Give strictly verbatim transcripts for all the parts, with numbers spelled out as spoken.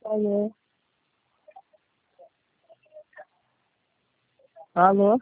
Alô? Alô?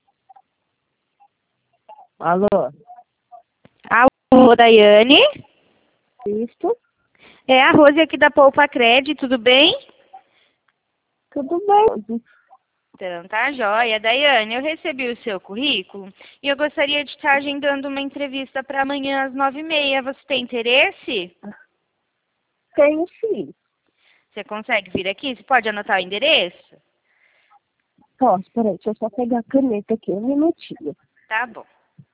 Alô? Alô, Daiane? Isto? É a Rose aqui da Poupa Cred, tudo bem? Tudo bem? Então, tá joia. Daiane, eu recebi o seu currículo e eu gostaria de estar agendando uma entrevista para amanhã às nove e meia. Você tem interesse? Tenho sim. Você consegue vir aqui? Você pode anotar o endereço? Posso, peraí, deixa eu só pegar a caneta aqui, um minutinho. Tá bom.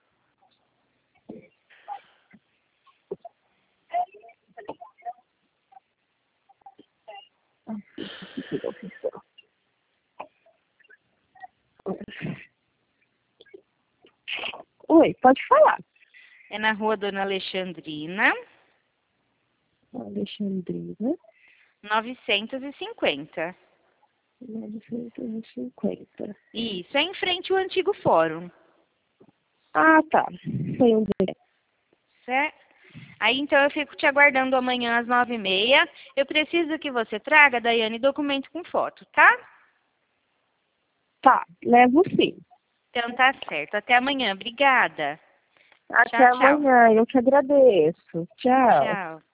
Oi, pode falar. É na rua Dona Alexandrina, Alexandrina, novecentos e cinquenta. novecentos e cinquenta. Isso, é em frente ao antigo fórum. Ah, tá. Foi um dia. Certo? Aí, então, eu fico te aguardando amanhã às nove e meia. Eu preciso que você traga, Daiane, documento com foto, tá? Tá, levo sim. Então tá certo. Até amanhã. Obrigada. Até Tchau, tchau. amanhã, eu te agradeço. Tchau. Tchau.